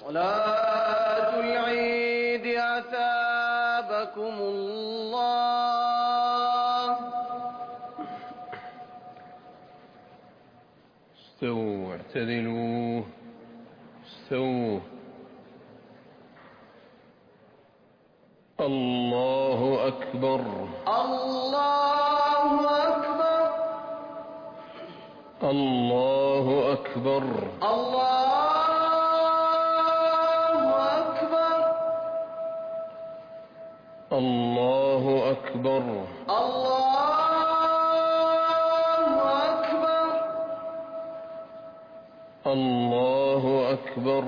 صلاة العيد أثابكم الله. استووا اعتدلوا استووا. الله أكبر الله أكبر الله أكبر الله أكبر الله أكبر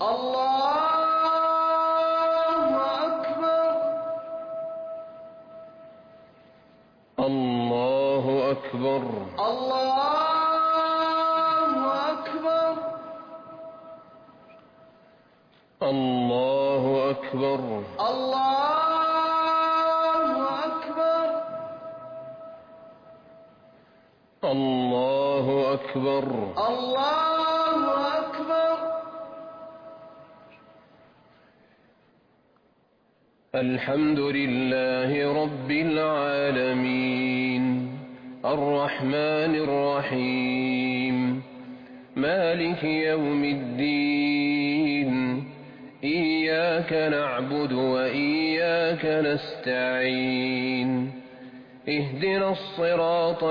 الله أكبر الله أكبر الله أكبر الحمد لله رب العالمين الرحمن الرحيم مالك يوم الدين إياك نعبد وإياك نستعين اهدنا الصراط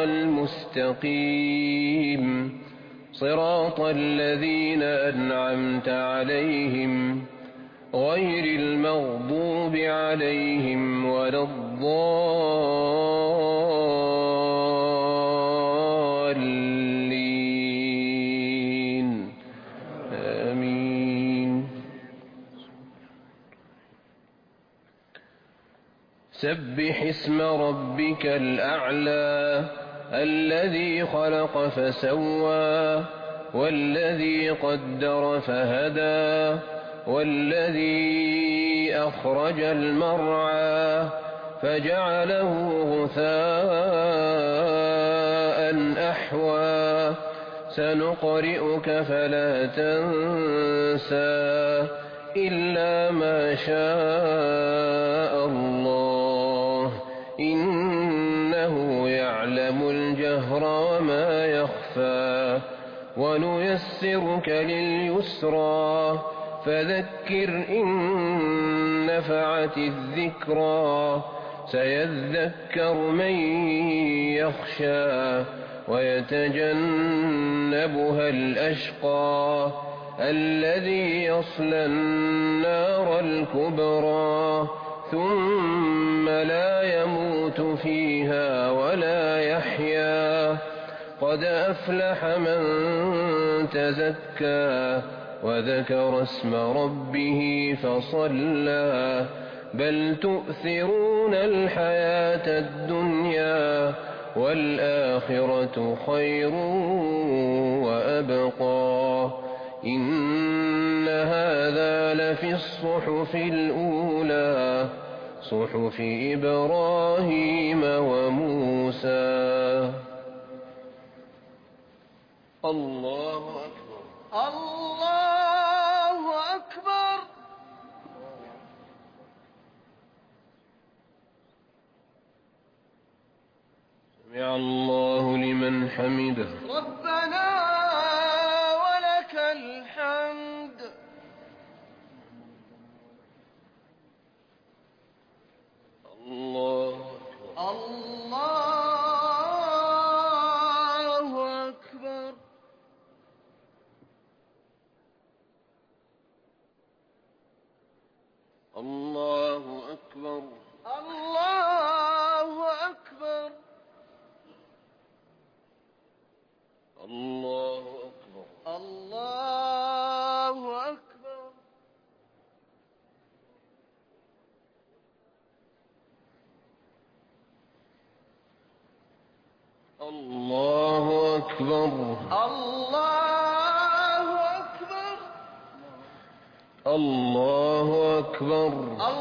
المستقيم صراط الذين أنعمت عليهم غير المغضوب عليهم ولا الضالين آمين. سبح اسم ربك الأعلى الذي خلق فسوى والذي قدر فهدى والذي أخرج المرعى فجعله غثاء أحوى سنقرئك فلا تنسى إلا ما شاء الله إنه يعلم الجهر وما يخفى ونيسرك لليسرى فذكر إن نفعت الذكرى سيذكر من يخشى ويتجنبها الأشقى الذي يصلى النار الكبرى ثم لا يموت فيها ولا يحيا قد أفلح من تزكى وذكر اسم ربه فصلى بل تؤثرون الحياة الدنيا والآخرة خير وأبقى إن هذا لفي الصحف الأولى صحف إبراهيم وموسى. الله أكبر الله أكبر. سمع الله لمن حمده ربنا ولك الحمد. الله أكبر. الله أكبر الله أكبر. الله أكبر الله أكبر. الله أكبر الله أكبر. الله أكبر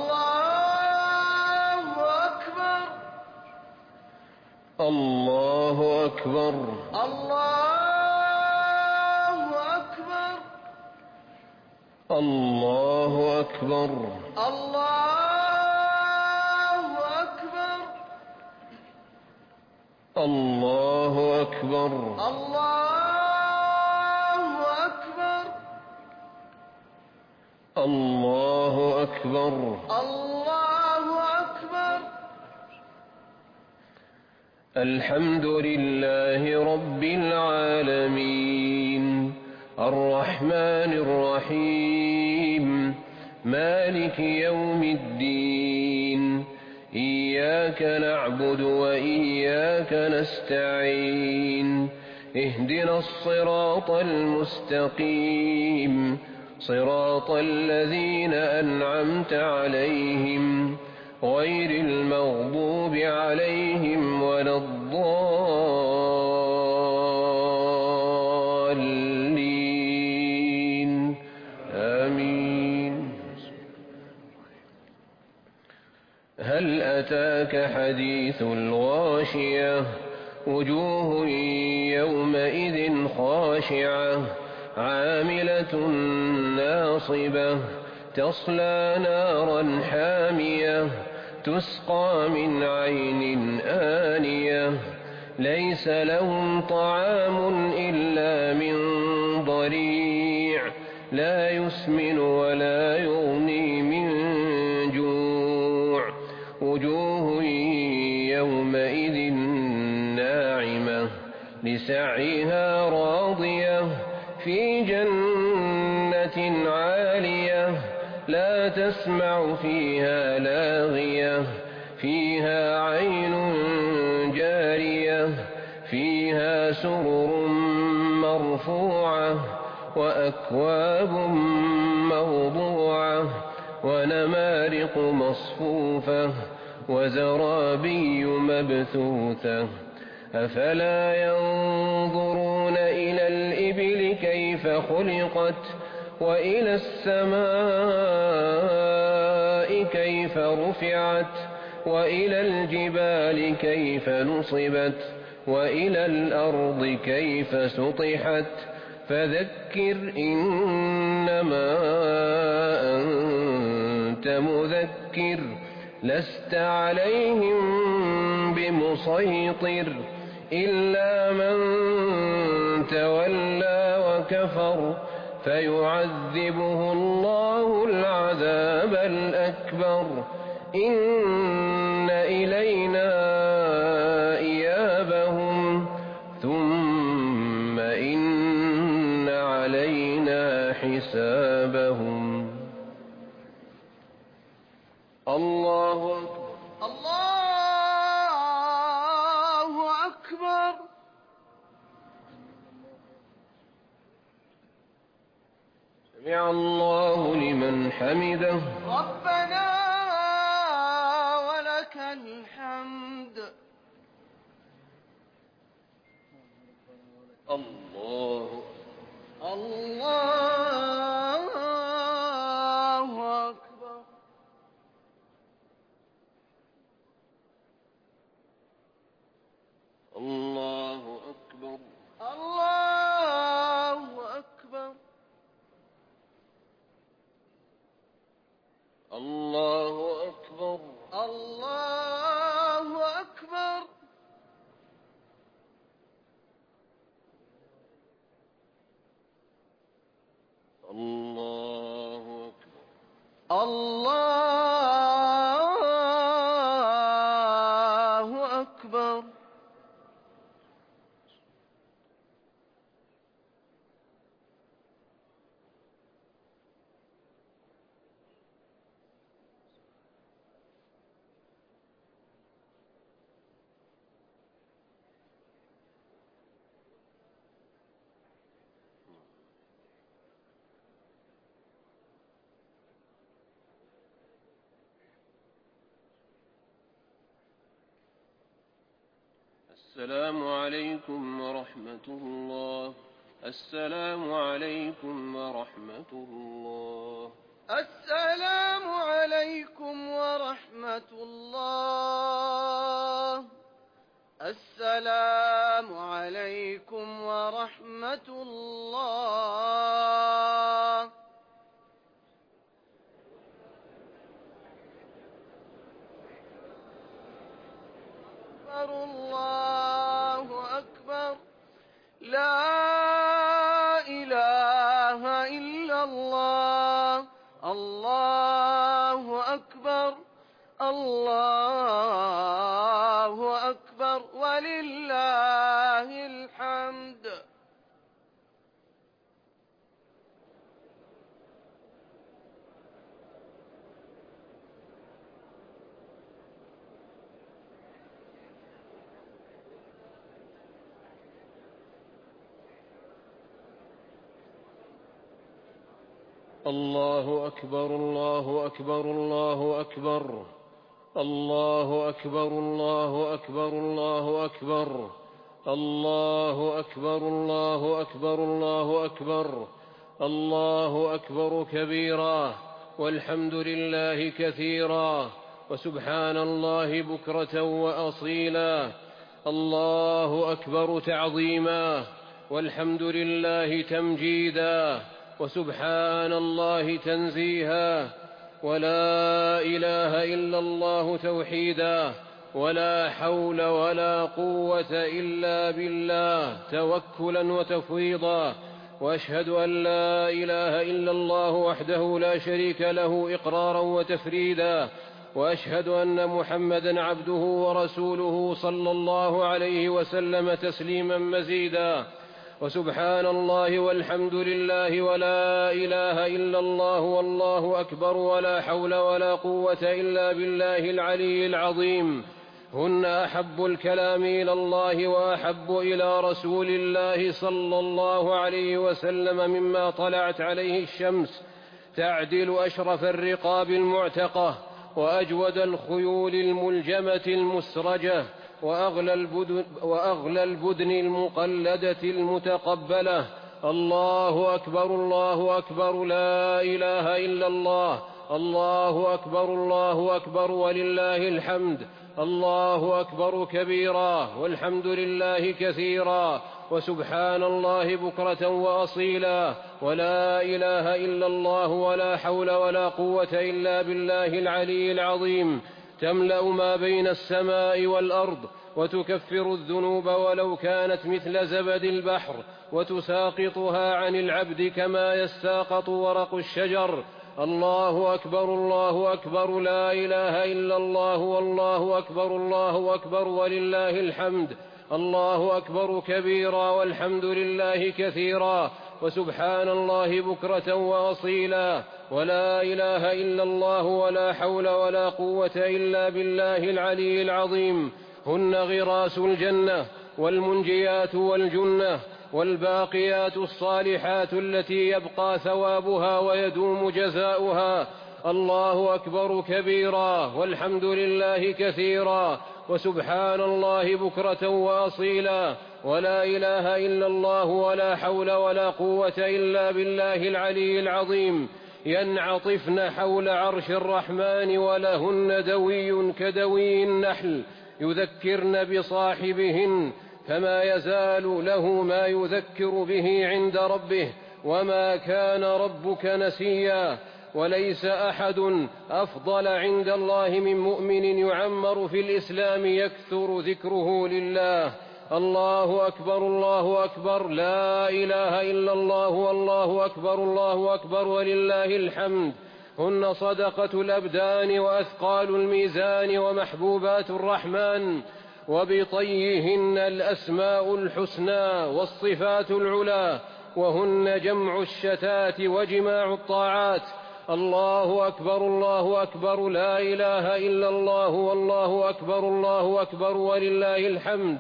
الله الله أكبر. أكبر الله أكبر. الله أكبر. الله أكبر. الله أكبر. الله أكبر. الله أكبر. الله أكبر. الحمد لله رب العالمين الرحمن الرحيم مالك يوم الدين إياك نعبد وإياك نستعين اهدنا الصراط المستقيم صراط الذين أنعمت عليهم غير المغضوب عليهم ولا الضالين آمين. هل أتاك حديث الغاشية وجوه يومئذ خاشعة عاملة ناصبة تصلى نارا حامية تسقى من عين آنية ليس لهم طعام إلا من ضريع لا يسمن ولا يغني من جوع وجوه يومئذ ناعمة لسعيها راضية في جنة عالية لا تسمع فيها لاغية فيها عين جارية فيها سرر مرفوعة وأكواب موضوعة ونمارق مصفوفة وزرابي مبثوثة أفلا ينظرون إلى الإبل كيف خلقت وإلى السماء كيف رفعت وإلى الجبال كيف نصبت وإلى الأرض كيف سطحت فذكر إنما أنت مذكر لست عليهم بمسيطر إلا من تولى وكفر فيعذبه الله العذاب الأكبر إن إلينا إيابهم ثم إن علينا حسابهم. الله أكبر. الله أكبر. سمع الله لمن حمده ربنا ولك الحمد. الله الله أكبر. الله أكبر. الله أكبر. الله أكبر. الله أكبر. الله أكبر. الله أكبر. السلام عليكم ورحمة الله. السلام عليكم ورحمة الله. السلام عليكم ورحمة الله. السلام عليكم ورحمة الله. لا إله إلا الله. الله أكبر. الله أكبر ولله الحمد. الله أكبر الله أكبر الله أكبر الله أكبر الله أكبر الله أكبر الله أكبر الله أكبر الله أكبر الله أكبر كبيرا والحمد لله كثيرا وسبحان الله بكرة وأصيلا. الله أكبر تعظيما والحمد لله تمجيدا وسبحان الله تنزيها ولا إله إلا الله توحيدا ولا حول ولا قوة إلا بالله توكلا وتفويضا. وأشهد أن لا إله إلا الله وحده لا شريك له إقرارا وتفريدا. وأشهد أن محمدا عبده ورسوله صلى الله عليه وسلم تسليما مزيدا. وسبحان الله والحمد لله ولا إله إلا الله والله أكبر ولا حول ولا قوة إلا بالله العلي العظيم. هن أحب الكلام إلى الله وأحب إلى رسول الله صلى الله عليه وسلم مما طلعت عليه الشمس، تعدل أشرف الرقاب المعتقة وأجود الخيول الملجمة المسرجة وأغلى البدن المقلدة المتقبلة. الله أكبر الله أكبر لا إله إلا الله. الله أكبر الله أكبر ولله الحمد. الله أكبر كبيرا والحمد لله كثيرا وسبحان الله بكرة وأصيلا. ولا إله إلا الله ولا حول ولا قوة إلا بالله العلي العظيم. تملأ ما بين السماء والأرض وتكفر الذنوب ولو كانت مثل زبد البحر وتساقطها عن العبد كما يساقط ورق الشجر. الله أكبر الله أكبر لا إله إلا الله والله أكبر الله أكبر ولله الحمد. الله أكبر كبيرا والحمد لله كثيرا وسبحان الله بكرة وأصيلا. ولا إله إلا الله ولا حول ولا قوة إلا بالله العلي العظيم. هن غراس الجنة والمنجيات والجنة والباقيات الصالحات التي يبقى ثوابها ويدوم جزاؤها. الله أكبر كبيرا والحمد لله كثيرا وسبحان الله بكرة وأصيلا. ولا إله إلا الله ولا حول ولا قوة إلا بالله العلي العظيم. ينعطفن حول عرش الرحمن ولهن دوي كدوي النحل يذكرن بصاحبهن فما يزال له ما يذكر به عند ربه وما كان ربك نسيا. وليس أحد أفضل عند الله من مؤمن يعمر في الإسلام يكثر ذكره لله. الله أكبر الله أكبر لا إله إلا الله والله أكبر الله أكبر ولله الحمد. هن صدقة الأبدان وأثقال الميزان ومحبوبات الرحمن وبطيهن الأسماء الحسنى والصفات العلى وهن جمع الشتات وجماع الطاعات. الله أكبر الله أكبر لا إله إلا الله والله أكبر الله أكبر ولله الحمد.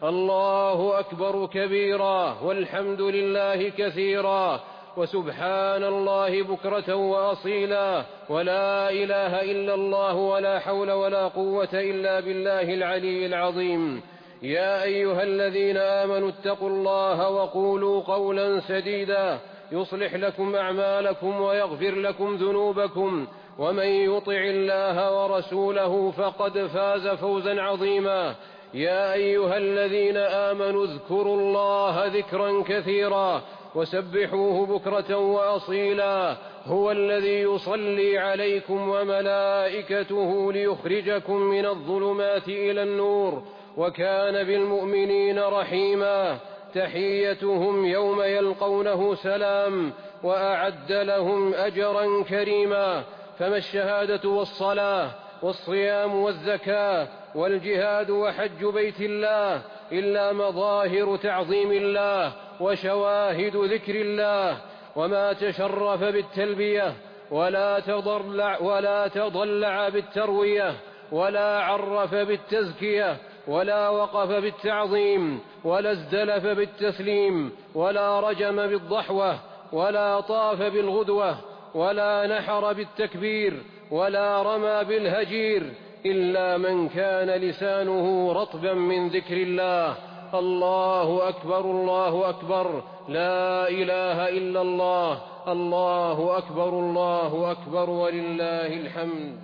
الله أكبر كبيرا والحمد لله كثيرا وسبحان الله بكرة وأصيلا. ولا إله إلا الله ولا حول ولا قوة إلا بالله العلي العظيم. يا أيها الذين آمنوا اتقوا الله وقولوا قولا سديدا يصلح لكم أعمالكم ويغفر لكم ذنوبكم ومن يطع الله ورسوله فقد فاز فوزا عظيما. يا أيها الذين آمنوا اذكروا الله ذكرا كثيرا وسبحوه بكرة وأصيلا. هو الذي يصلي عليكم وملائكته ليخرجكم من الظلمات إلى النور وكان بالمؤمنين رحيما. تحيتهم يوم يلقونه سلام، وأعد لهم أجرا كريما. فما الشهادة والصلاة والصيام والزكاة والجهاد وحج بيت الله إلا مظاهر تعظيم الله وشواهد ذكر الله. وما تشرف بالتلبية ولا تضلع بالتروية ولا عرف بالتزكية ولا وقف بالتعظيم ولا ازدلف بالتسليم ولا رجم بالضحوة ولا طاف بالغدوة ولا نحر بالتكبير ولا رمى بالهجير إلا من كان لسانه رطبا من ذكر الله. الله أكبر الله أكبر، لا إله إلا الله، الله أكبر الله أكبر ولله الحمد.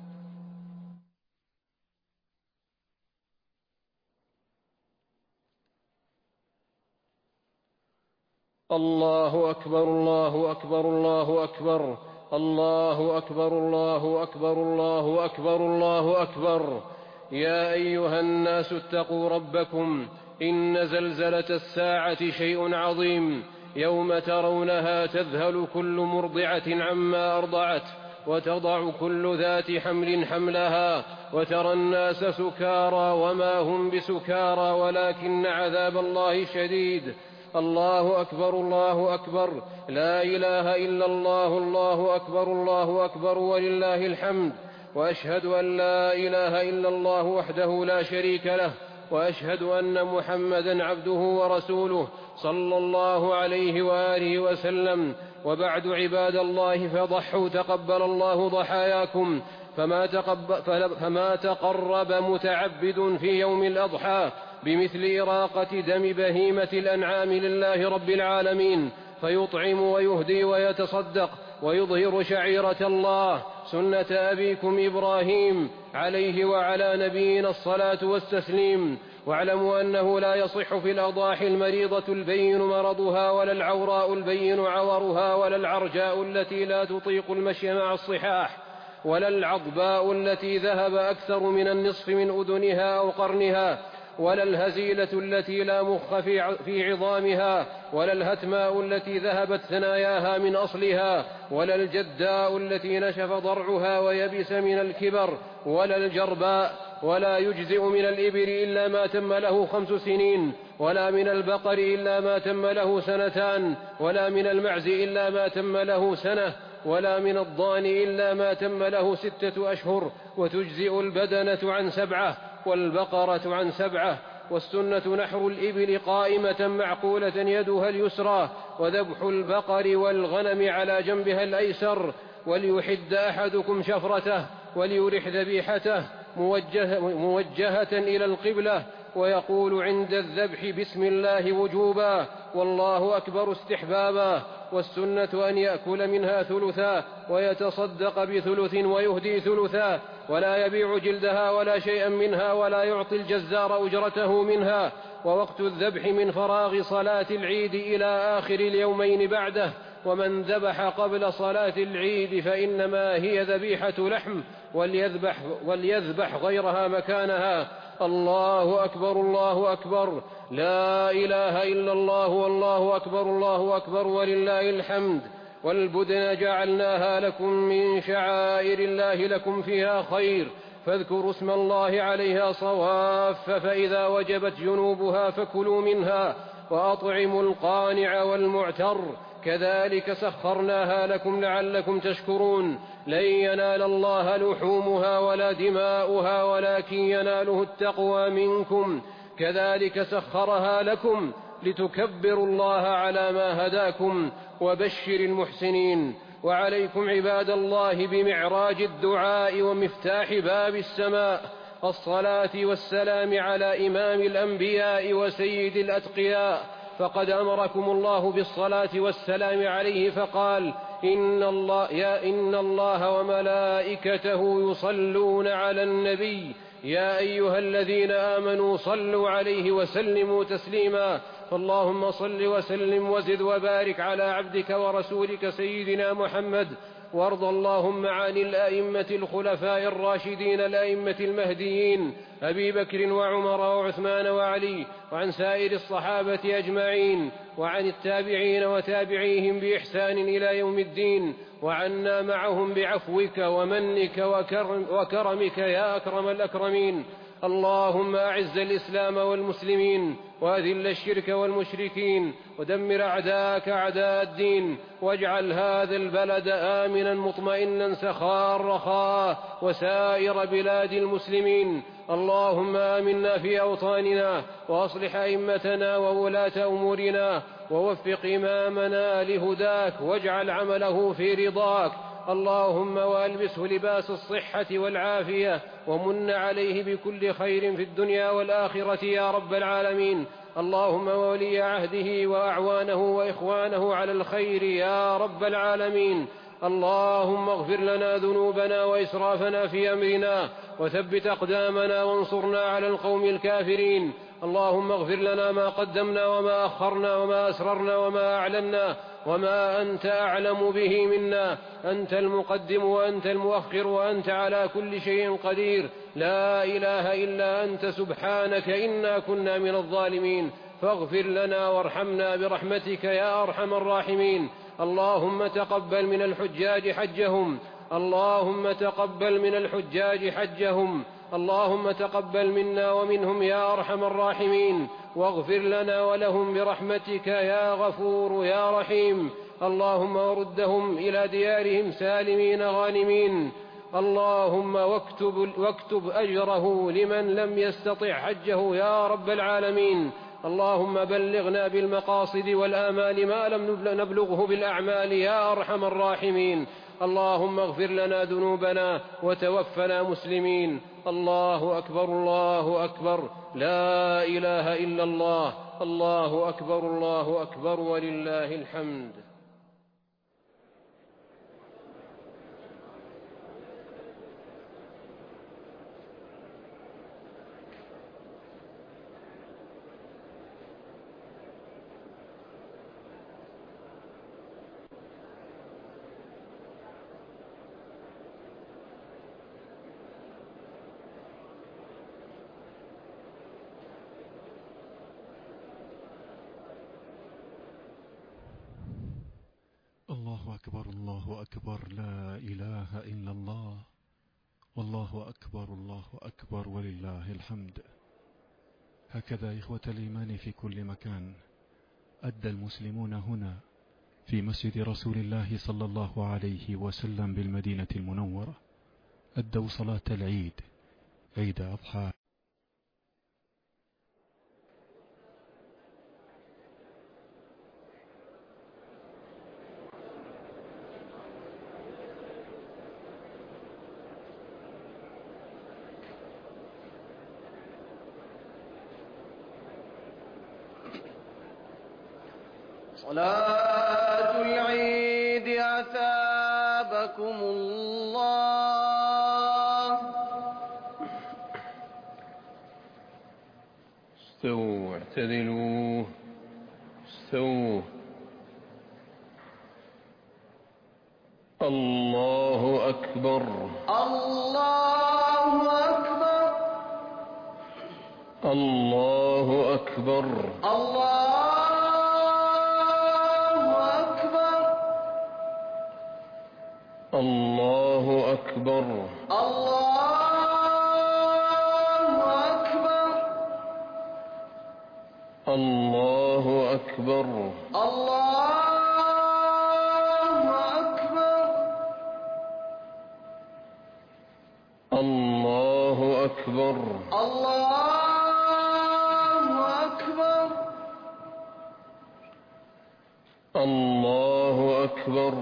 الله أكبر الله أكبر الله أكبر، الله أكبر الله أكبر الله أكبر الله أكبر. يا أيها الناس اتقوا ربكم، إن زلزلة الساعة شيء عظيم، يوم ترونها تذهل كل مرضعة عما أرضعت وتضع كل ذات حمل حملها، وترى الناس سكارى وما هم بسكارى ولكن عذاب الله شديد. الله أكبر الله أكبر، لا إله إلا الله، الله أكبر الله أكبر ولله الحمد. وأشهد أن لا إله إلا الله وحده لا شريك له، وأشهد أن محمدا عبده ورسوله صلى الله عليه وآله وسلم. وبعد عباد الله، فضحوا تقبل الله ضحاياكم. فما تقرب متعبد في يوم الأضحى بمثل إراقة دم بهيمة الأنعام لله رب العالمين، فيطعم ويهدي ويتصدق ويظهر شعيرة الله، سنة أبيكم إبراهيم عليه وعلى نبينا الصلاة والتسليم. واعلموا أنه لا يصح في الأضاحي المريضة البين مرضها، ولا العوراء البين عورها، ولا العرجاء التي لا تطيق المشي مع الصحاح، ولا العضباء التي ذهب أكثر من النصف من أذنها أو قرنها، ولا الهزيلة التي لا مخ في عظامها، ولا الهتماء التي ذهبت ثناياها من أصلها، ولا الجداء التي نشف ضرعها ويبس من الكبر، ولا الجرباء. ولا يجزئ من الإبل إلا ما تم له 5 سنين، ولا من البقر إلا ما تم له 2 سنين، ولا من المعز إلا ما تم له 1 سنة، ولا من الضان إلا ما تم له 6 أشهر. وتجزئ البدنة عن 7 والبقرة عن 7. والسنة نحر الإبل قائمة معقولة يدها اليسرى، وذبح البقر والغنم على جنبها الأيسر. وليحد أحدكم شفرته وليرح ذبيحته موجهة إلى القبلة، ويقول عند الذبح بسم الله وجوبا، والله أكبر استحبابا. والسنة أن يأكل منها ثلثا ويتصدق ب1/3 ويهدي ثلثا، ولا يبيع جلدها ولا شيئا منها، ولا يعطي الجزار أجرته منها. ووقت الذبح من فراغ صلاة العيد إلى آخر اليومين بعده. ومن ذبح قبل صلاة العيد فإنما هي ذبيحة لحم، وليذبح غيرها مكانها. الله أكبر الله أكبر، لا إله إلا الله، والله أكبر الله أكبر ولله الحمد. والبدن جعلناها لكم من شعائر الله لكم فيها خير، فاذكروا اسم الله عليها صواف، فإذا وجبت جنوبها فكلوا منها، وأطعموا القانع والمعتر، كذلك سخرناها لكم لعلكم تشكرون. لن ينال الله لحومها ولا دماؤها، ولكن يناله التقوى منكم. كذلك سخرها لكم لتكبروا الله على ما هداكم، وبشر المحسنين. وعليكم عباد الله بمعراج الدعاء ومفتاح باب السماء، الصلاة والسلام على إمام الأنبياء وسيد الأتقياء، فقد أمركم الله بالصلاة والسلام عليه فقال: إن الله وملائكته يصلون على النبي، يا أيها الذين آمنوا صلوا عليه وسلموا تسليما. فاللهم صل وسلم وزد وبارك على عبدك ورسولك سيدنا محمد وارض اللهم عن الأئمة الخلفاء الراشدين الأئمة المهديين أبي بكر وعمر وعثمان وعلي، وعن سائر الصحابة أجمعين، وعن التابعين وتابعيهم بإحسان إلى يوم الدين، وعنا معهم بعفوك ومنك وكرمك يا أكرم الأكرمين. اللهم أعز الإسلام والمسلمين، وأذل الشرك والمشركين، ودمر أعداءك أعداء الدين، واجعل هذا البلد آمنا مطمئنا سخاء رخاء، وسائر بلاد المسلمين. اللهم آمنا في أوطاننا، وأصلح أئمتنا وولاة أمورنا، ووفق إمامنا لهداك، واجعل عمله في رضاك. اللهم وألبسه لباس الصحة والعافية، ومن عليه بكل خير في الدنيا والآخرة يا رب العالمين. اللهم وولي عهده وأعوانه وإخوانه على الخير يا رب العالمين. اللهم اغفر لنا ذنوبنا وإسرافنا في أمرنا، وثبت أقدامنا وانصرنا على القوم الكافرين. اللهم اغفر لنا ما قدمنا وما أخرنا وما أسررنا وما أعلنا وما أنت أعلم به منا. أنت المقدم وأنت المؤخر، وأنت على كل شيء قدير. لا إله إلا أنت سبحانك إنا كنا من الظالمين. فاغفر لنا وارحمنا برحمتك يا أرحم الراحمين. اللهم تقبل من الحجاج حجهم، اللهم تقبل من الحجاج حجهم، اللهم تقبل منا ومنهم يا أرحم الراحمين، واغفر لنا ولهم برحمتك يا غفور يا رحيم. اللهم وردهم إلى ديارهم سالمين غانمين. اللهم واكتب أجره لمن لم يستطع حجه يا رب العالمين. اللهم بلغنا بالمقاصد والآمال ما لم نبلغه بالأعمال يا أرحم الراحمين. اللهم اغفر لنا ذنوبنا وتوفنا مسلمين. الله أكبر الله أكبر، لا إله إلا الله. الله أكبر الله أكبر ولله الحمد. الله أكبر الله أكبر، لا إله إلا الله. والله أكبر الله أكبر ولله الحمد. هكذا إخوة الإيمان في كل مكان أدى المسلمون هنا في مسجد رسول الله صلى الله عليه وسلم بالمدينة المنورة، أدوا صلاة العيد، عيد أضحى. صلاة العيد أثابكم الله. استووا اعتدلوا، استووا. الله أكبر الله أكبر الله أكبر الله الله أكبر الله أكبر الله أكبر الله أكبر الله أكبر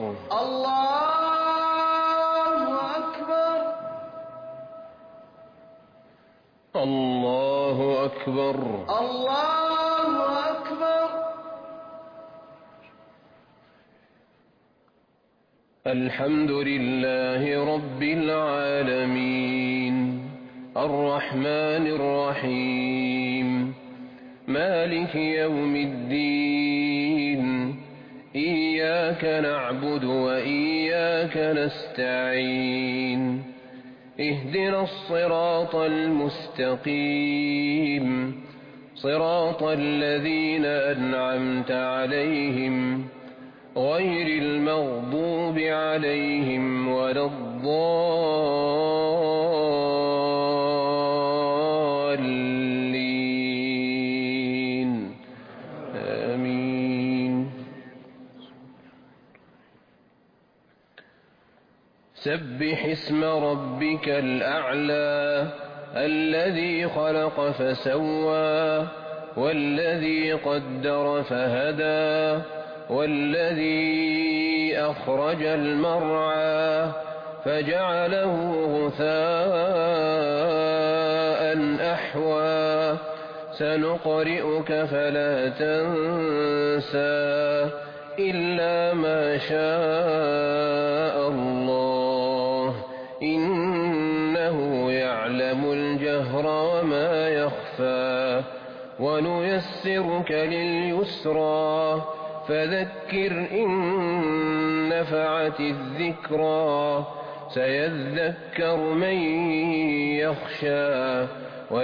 الله أكبر الله أكبر. الحمد لله رب العالمين، الرحمن الرحيم، مالك يوم الدين، إياك نعبد وإياك نستعين اهدنا الصراط المستقيم صراط الذين أنعمت عليهم غير المغضوب عليهم ولا الضالين آمين. سبح اسم ربك الأعلى الذي خلق فسوى والذي قدر فهدى والذي أخرج المرعى فجعله غثاء أحوى سنقرئك فلا تنسى إلا ما شاء الله إنه يعلم الجهر وما يخفى ونيسرك لليسرى فذكر إن نفعت الذكرى سيذكر من يخشى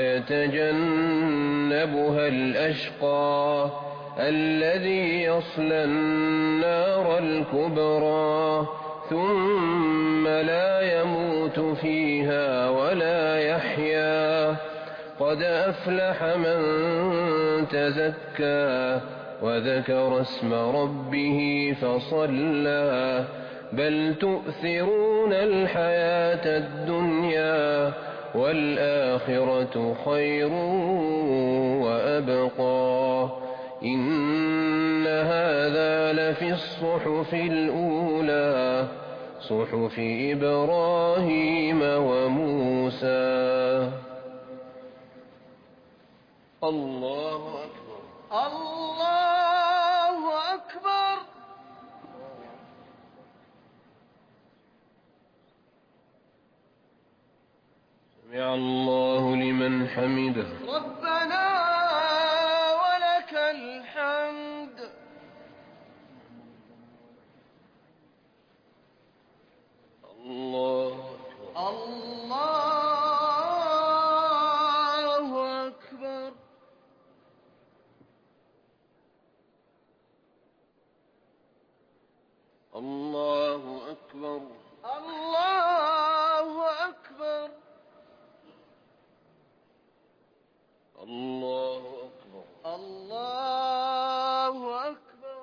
ويتجنبها الأشقى الذي يصلى النار الكبرى ثم لا يموت فيها ولا يحيا قد أفلح من تزكى وذكر اسم ربه فصلى بل تؤثرون الحياة الدنيا والآخرة خير وأبقى إن هذا لفي الصحف الأولى صحف إبراهيم وموسى. الله أكبر. الله أكبر. سمع الله لمن حمده. ربنا ولك الحمد. الله أكبر. الله أكبر. الله أكبر. الله أكبر. الله أكبر. الله أكبر.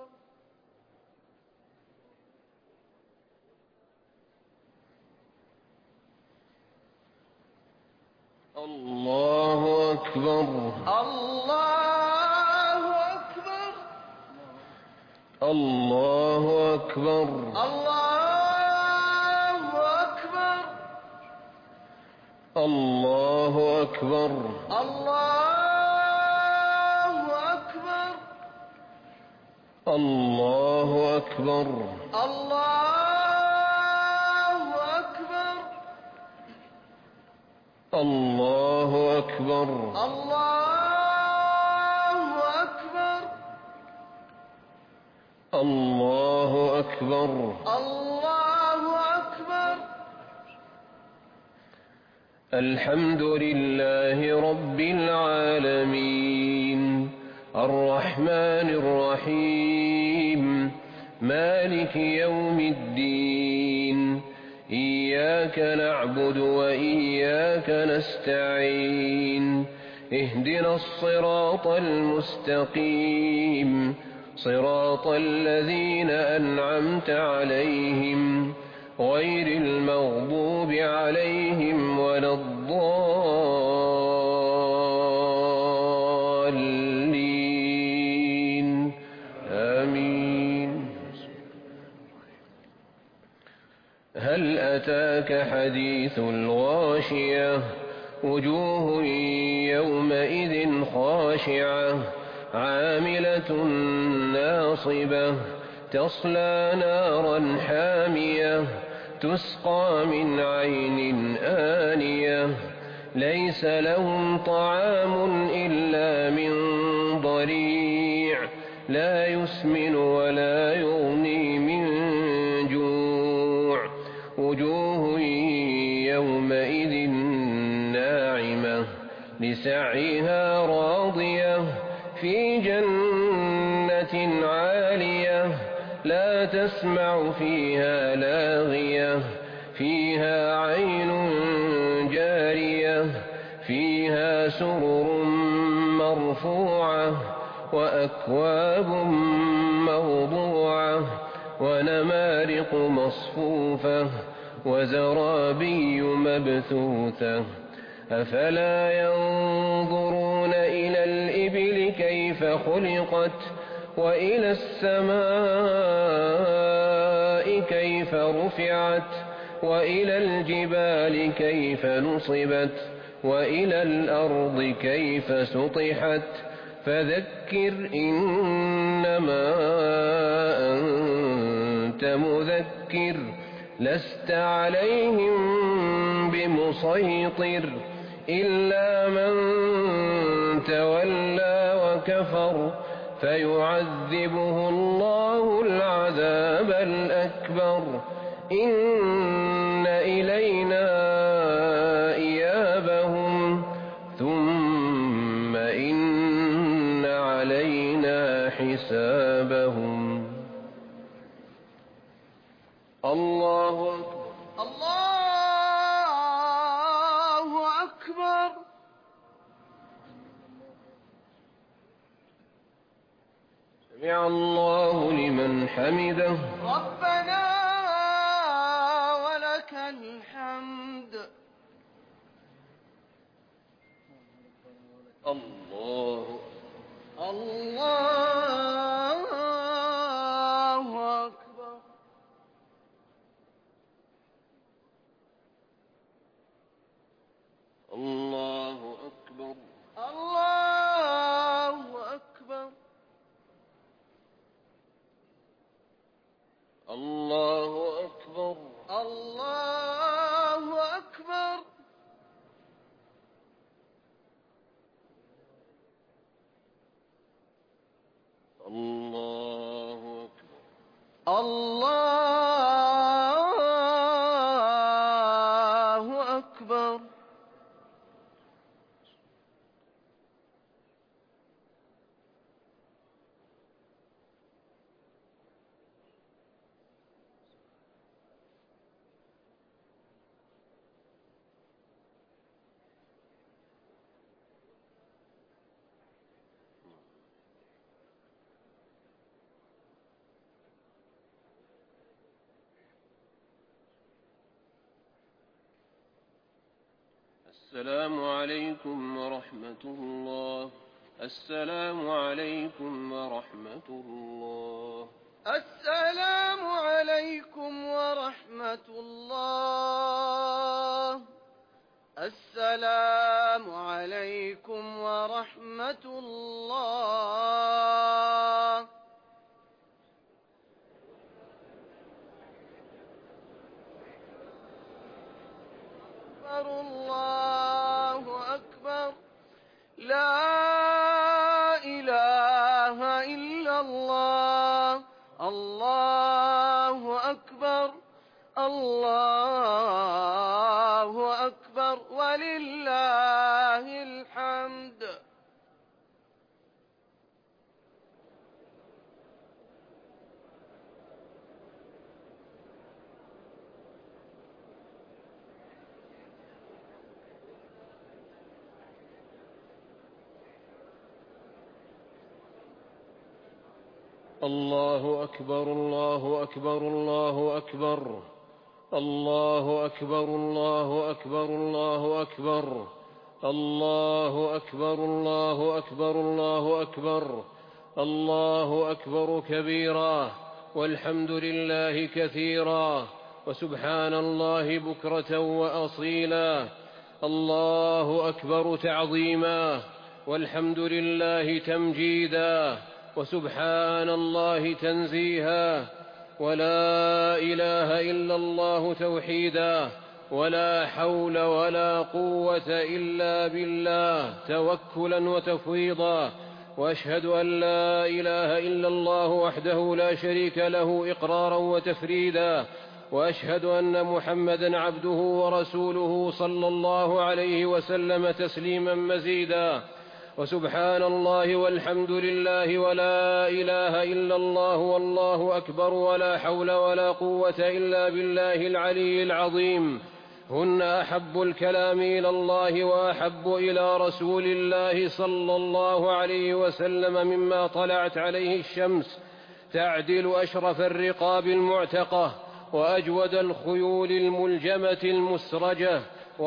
الله أكبر. الله أكبر. الله أكبر. الله أكبر. الله أكبر. الله الله أكبر. أكبر. الله الله أكبر. أكبر. الله أكبر. الحمد لله رب العالمين الرحمن الرحيم مالك يوم الدين إياك نعبد وإياك نستعين اهدنا الصراط المستقيم صراط الذين أنعمت عليهم غير المغضوب عليهم ولا الضالين آمين. هل أتاك حديث الغاشية وجوه يومئذ خاشعة عاملة ناصبة تصلى نارا حامية تسقى من عين آنية ليس لهم طعام إلا من ضريع لا يسمن ولا يغني من جوع وجوه يومئذ ناعمة لسعيها راضية في جنة عالية لا تسمع فيها لاغية فيها عين جارية فيها سرر مرفوعة وأكواب موضوعة ونمارق مصفوفة وزرابي مبثوثة أفلا ينظرون إلى الإبل كيف خلقت وإلى السماء كيف رفعت وإلى الجبال كيف نصبت وإلى الأرض كيف سطحت فذكر إنما أنت مذكر لست عليهم بمسيطر إلا من تولى وكفر فيعذبه الله العذاب الأكبر إن إلينا إيابهم ثم إن علينا حسابهم. الله أكبر. الله أكبر. سمع الله لمن حمده. ربنا ولك الحمد. الله الله أكبر. الله أكبر. الله أكبر. الله أكبر. الله أكبر. الله أكبر. الله أكبر. السلام عليكم ورحمة الله. السلام عليكم ورحمة الله. السلام عليكم ورحمة الله. السلام عليكم ورحمة الله. الله أكبر. لا إله إلا الله. الله أكبر. الله أكبر ولله الحمد. الله أكبر. الله أكبر. الله أكبر. الله أكبر. الله أكبر. الله أكبر. الله أكبر. الله أكبر. الله أكبر. الله أكبر كبيرا والحمد لله كثيرا وسبحان الله بكرة وأصيلا. الله أكبر تعظيما والحمد لله تمجيدا وسبحان الله تنزيها ولا إله إلا الله توحيدا ولا حول ولا قوة إلا بالله توكلا وتفويضا. وأشهد أن لا إله إلا الله وحده لا شريك له إقرارا وتفريدا، وأشهد أن محمدا عبده ورسوله صلى الله عليه وسلم تسليما مزيدا. وسبحان الله والحمد لله ولا إله إلا الله والله أكبر ولا حول ولا قوة إلا بالله العلي العظيم. هن أحب الكلام إلى الله وأحب إلى رسول الله صلى الله عليه وسلم مما طلعت عليه الشمس، تعدل أشرف الرقاب المعتقة وأجود الخيول الملجمة المسرجة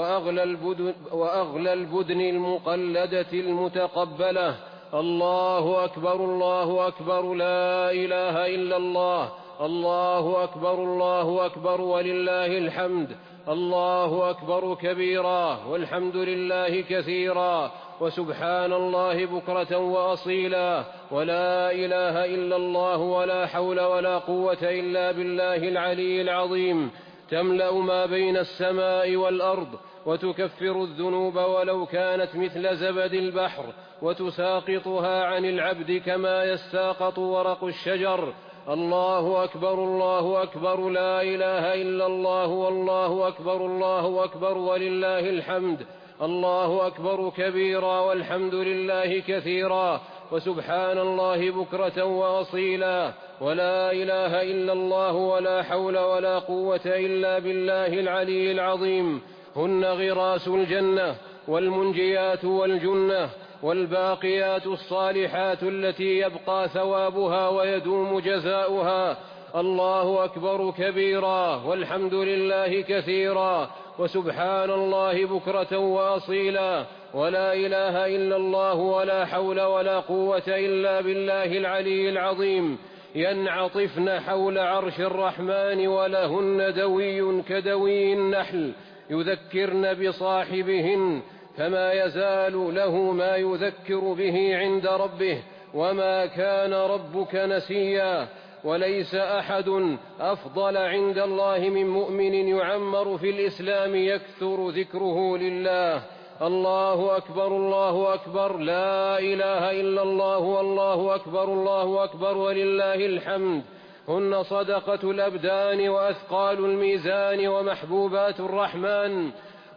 وأغلى البدن المقلدة المتقبلة. الله أكبر الله أكبر لا إله إلا الله. الله أكبر الله أكبر ولله الحمد. الله أكبر كبيرا والحمد لله كثيرا وسبحان الله بكرة وأصيلا، ولا إله إلا الله ولا حول ولا قوة إلا بالله العلي العظيم. تملأ ما بين السماء والأرض وتكفر الذنوب ولو كانت مثل زبد البحر، وتساقطها عن العبد كما يساقط ورق الشجر. الله أكبر الله أكبر لا إله إلا الله والله أكبر الله أكبر ولله الحمد. الله أكبر كبيرا والحمد لله كثيرا وسبحان الله بكرة وأصيلا، ولا إله إلا الله ولا حول ولا قوة إلا بالله العلي العظيم. هن غراس الجنة والمنجيات والجنة والباقيات الصالحات التي يبقى ثوابها ويدوم جزاؤها. الله أكبر كبيرا والحمد لله كثيرا وسبحان الله بكرة وأصيلا، ولا إله إلا الله ولا حول ولا قوة إلا بالله العلي العظيم. ينعطفن حول عرش الرحمن ولهن دوي كدوي النحل، يذكرن بصاحبهن فما يزال له ما يذكر به عند ربه، وما كان ربك نسيا. وليس أحد أفضل عند الله من مؤمن يعمر في الإسلام يكثر ذكره لله. الله أكبر الله أكبر لا إله إلا الله والله أكبر الله أكبر ولله الحمد. هن صدقة الأبدان وأثقال الميزان ومحبوبات الرحمن،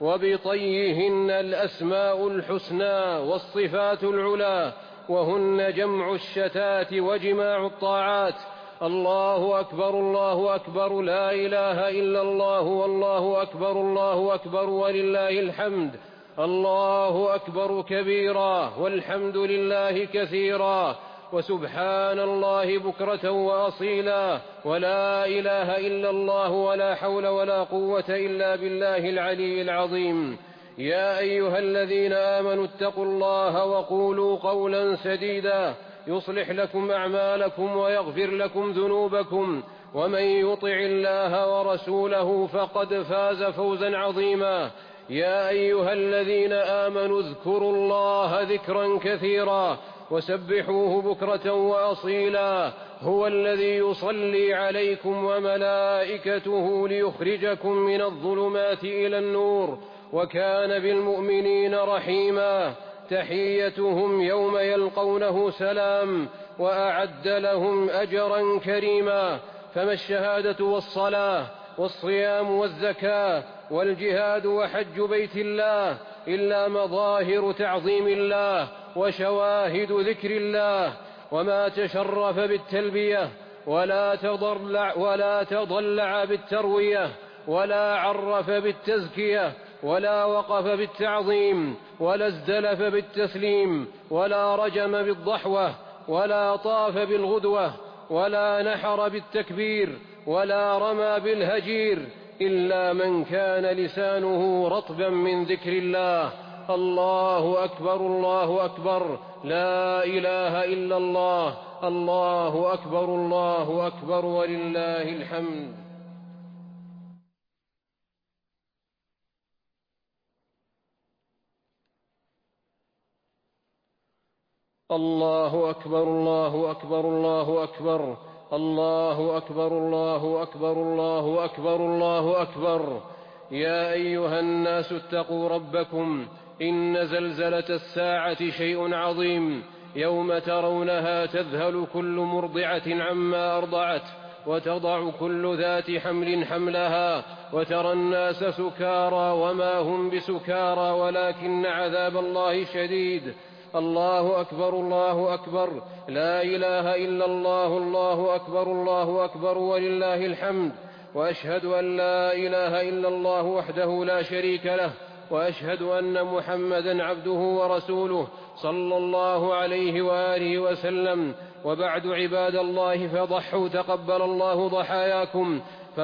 وبطيهن الأسماء الحسنى والصفات العلى، وهن جمع الشتات وجماع الطاعات. الله أكبر الله أكبر لا إله إلا الله والله أكبر الله أكبر ولله الحمد. الله أكبر كبيرا والحمد لله كثيرا وسبحان الله بكرة وأصيلا، ولا إله إلا الله ولا حول ولا قوة إلا بالله العلي العظيم. يا أيها الذين آمنوا اتقوا الله وقولوا قولا سديدا يصلح لكم أعمالكم ويغفر لكم ذنوبكم، ومن يطع الله ورسوله فقد فاز فوزا عظيما. يا أيها الذين آمنوا اذكروا الله ذكرا كثيرا وسبحوه بكرة وأصيلا. هو الذي يصلي عليكم وملائكته ليخرجكم من الظلمات إلى النور، وكان بالمؤمنين رحيما. تحيتهم يوم يلقونه سلام، وأعد لهم أجرا كريما. فما الشهادة والصلاة والصيام والزكاة والجهاد وحج بيت الله إلا مظاهر تعظيم الله وشواهد ذكر الله. وما تشرف بالتلبية ولا تضلع بالتروية ولا عرف بالتزكية ولا وقف بالتعظيم ولا ازدلف بالتسليم ولا رجم بالضحوة ولا طاف بالغدوة ولا نحر بالتكبير ولا رمى بالهجير إلا من كان لسانه رطبا من ذكر الله. الله أكبر الله أكبر لا إله إلا الله. الله أكبر الله أكبر ولله الحمد. الله أكبر الله أكبر الله أكبر الله أكبر الله أكبر الله أكبر الله أكبر. يا أيها الناس اتقوا ربكم إن زلزلة الساعة شيء عظيم، يوم ترونها تذهل كل مرضعة عما أرضعت وتضع كل ذات حمل حملها وترى الناس سكارى وما هم بسكارى ولكن عذاب الله شديد. الله أكبر الله أكبر، لا إله إلا الله، الله أكبر الله أكبر ولله الحمد. وأشهد أن لا إله إلا الله وحده لا شريك له، وأشهد أن محمدا عبده ورسوله صلى الله عليه وآله وسلم. وبعد عباد الله فضحوا تقبل الله ضحاياكم.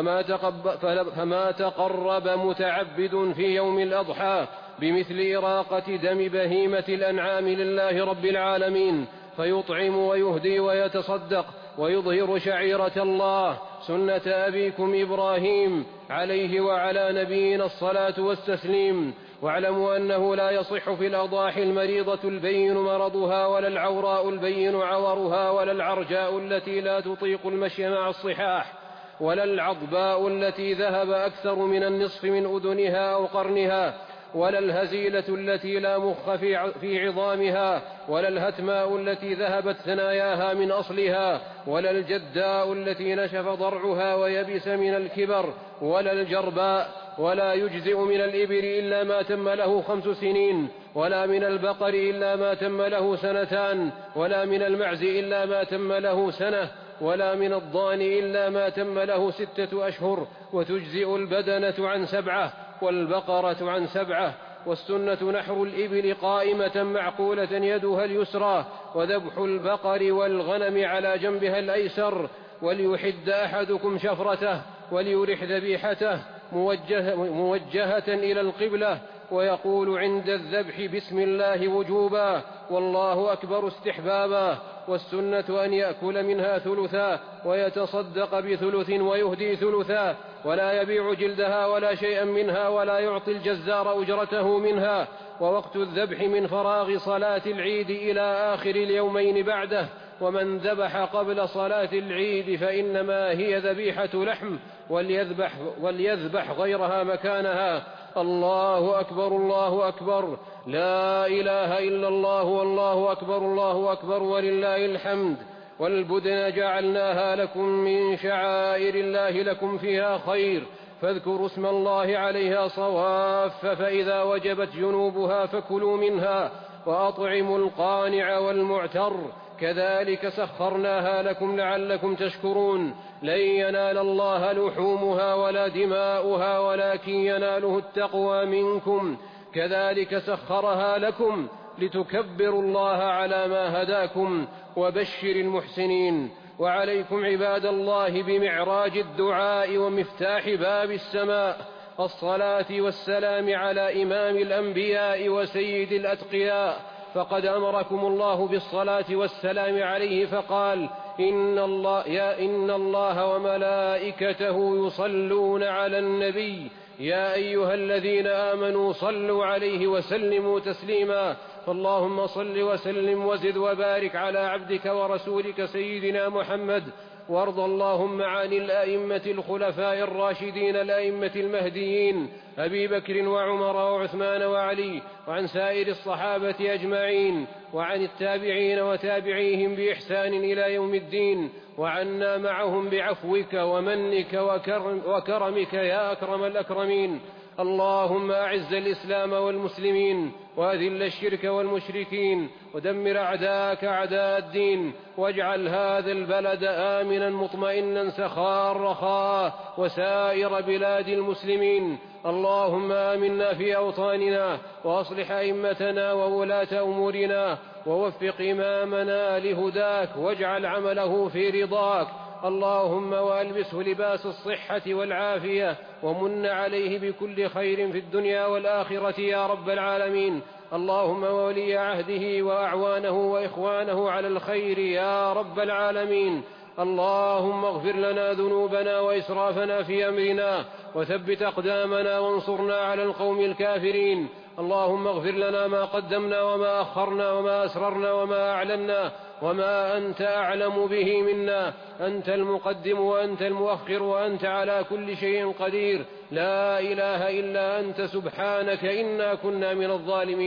فما تقرب متعبد في يوم الأضحى بمثل إراقة دم بهيمة الأنعام لله رب العالمين، فيطعم ويهدي ويتصدق ويظهر شعيرة الله سنة أبيكم إبراهيم عليه وعلى نبينا الصلاة والتسليم. واعلموا أنه لا يصح في الأضاحي المريضة البين مرضها، ولا العوراء البين عورها، ولا العرجاء التي لا تطيق المشي مع الصحاح، ولا العضباء التي ذهب أكثر من النصف من أذنها أو قرنها، ولا الهزيلة التي لا مخ في عظامها، ولا الهتماء التي ذهبت ثناياها من أصلها، ولا الجداء التي نشف ضرعها ويبس من الكبر، ولا الجرباء. ولا يجزئ من الإبل إلا ما تم له 5 سنين، ولا من البقر إلا ما تم له 2 سنين، ولا من المعز إلا ما تم له 1 سنة، ولا من الضان إلا ما تم له 6 أشهر. وتجزئ البدنة عن 7 والبقرة عن 7. والسنة نحر الإبل قائمة معقولة يدها اليسرى، وذبح البقر والغنم على جنبها الأيسر. وليحد أحدكم شفرته وليرح ذبيحته موجهة إلى القبلة، ويقول عند الذبح بسم الله وجوبا والله أكبر استحبابا. والسنة أن يأكل منها ثلثا ويتصدق ب1/3 ويهدي ثلثا، ولا يبيع جلدها ولا شيئا منها، ولا يعطي الجزار أجرته منها. ووقت الذبح من فراغ صلاة العيد إلى آخر اليومين بعده. ومن ذبح قبل صلاة العيد فإنما هي ذبيحة لحم، وليذبح غيرها مكانها. الله أكبر الله أكبر، لا إله إلا الله، والله أكبر الله أكبر ولله الحمد. والبدن جعلناها لكم من شعائر الله لكم فيها خير، فاذكروا اسم الله عليها صواف، فإذا وجبت جنوبها فكلوا منها، وأطعموا القانع والمعتر، كذلك سخرناها لكم لعلكم تشكرون. لن ينال الله لحومها ولا دماؤها ولكن يناله التقوى منكم، كذلك سخرها لكم لتكبروا الله على ما هداكم. وبشر المحسنين. وعليكم عباد الله بمعراج الدعاء ومفتاح باب السماء، الصلاة والسلام على إمام الأنبياء وسيد الأتقياء، فقد أمركم الله بالصلاة والسلام عليه فقال إن الله وملائكته يصلون على النبي يا أيها الذين آمنوا صلوا عليه وسلموا تسليما. فاللهم صل وسلم وزد وبارك على عبدك ورسولك سيدنا محمد، وارض اللهم عن الأئمة الخلفاء الراشدين الأئمة المهديين أبي بكر وعمر وعثمان وعلي، وعن سائر الصحابة أجمعين، وعن التابعين وتابعيهم بإحسان إلى يوم الدين، وعنا معهم بعفوك ومنك وكرمك يا أكرم الأكرمين. اللهم أعز الإسلام والمسلمين، وأذل الشرك والمشركين، ودمر أعداءك أعداء الدين، واجعل هذا البلد آمنا مطمئنا سخاء رخاء، وسائر بلاد المسلمين. اللهم آمنا في أوطاننا، وأصلح أئمتنا وولاة أمورنا، ووفق إمامنا لهداك، واجعل عمله في رضاك. اللهم وألبسه لباس الصحة والعافية، ومن عليه بكل خير في الدنيا والآخرة يا رب العالمين. اللهم ولي عهده وأعوانه وإخوانه على الخير يا رب العالمين. اللهم اغفر لنا ذنوبنا وإسرافنا في أمرنا، وثبت أقدامنا وانصرنا على القوم الكافرين. اللهم اغفر لنا ما قدمنا وما أخرنا وما أسررنا وما أعلنا وما أنت أعلم به منا. أنت المقدم وأنت المؤخر، وأنت على كل شيء قدير. لا إله إلا أنت سبحانك إنا كنا من الظالمين.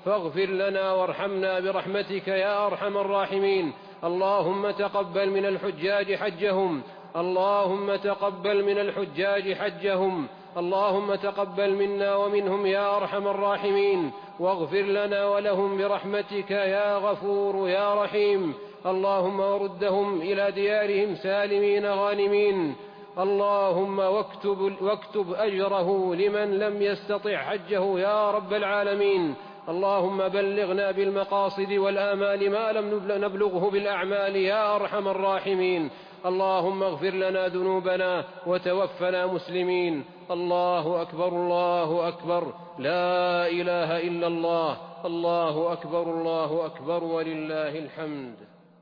فاغفر لنا وارحمنا برحمتك يا أرحم الراحمين. اللهم تقبل من الحجاج حجهم، اللهم تقبل من الحجاج حجهم، اللهم تقبل منا ومنهم يا أرحم الراحمين، واغفر لنا ولهم برحمتك يا غفور يا رحيم. اللهم وردهم إلى ديارهم سالمين غانمين. اللهم واكتب أجره لمن لم يستطع حجه يا رب العالمين. اللهم بلغنا بالمقاصد والآمال ما لم نبلغه بالأعمال يا أرحم الراحمين. اللهم اغفر لنا ذنوبنا وتوفنا مسلمين. الله أكبر الله أكبر، لا إله إلا الله، الله أكبر الله أكبر ولله الحمد.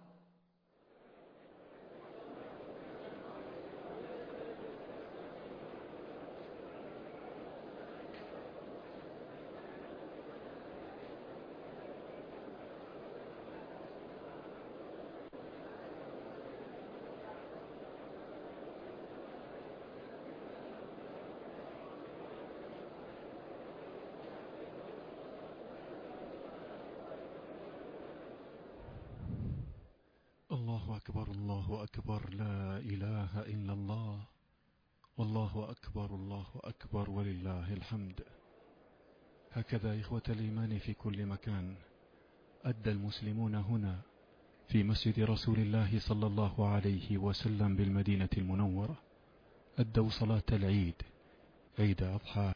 الله أكبر الله أكبر، لا إله إلا الله، والله أكبر الله أكبر ولله الحمد. هكذا إخوة الإيمان في كل مكان أدى المسلمون هنا في مسجد رسول الله صلى الله عليه وسلم بالمدينة المنورة، أدوا صلاة العيد، عيد أضحى